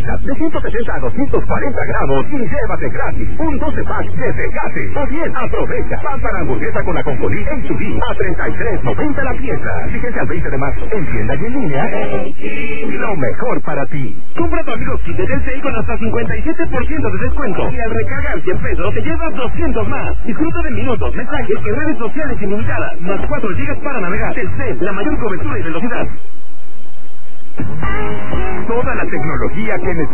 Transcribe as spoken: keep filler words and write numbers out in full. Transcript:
piezas de ciento sesenta a doscientos cuarenta gramos y llévate gratis un doce pack de Tecate. O bien, aprovecha pasta de hamburguesa con ajonjolí en su día a treinta y tres noventa la pieza. Fíjense al veinte de marzo en tienda y en línea. Lo mejor para ti. Compra tu Amigos Kit de Telcel con hasta cincuenta y siete por ciento de descuento y al recargar cien pesos te llevas doscientos más. Disfruta de minutos, mensajes y redes sociales ilimitadas, más cuatro gigas para navegar. Telcel, la mayor cobertura y velocidad. Toda la tecnología que necesitas.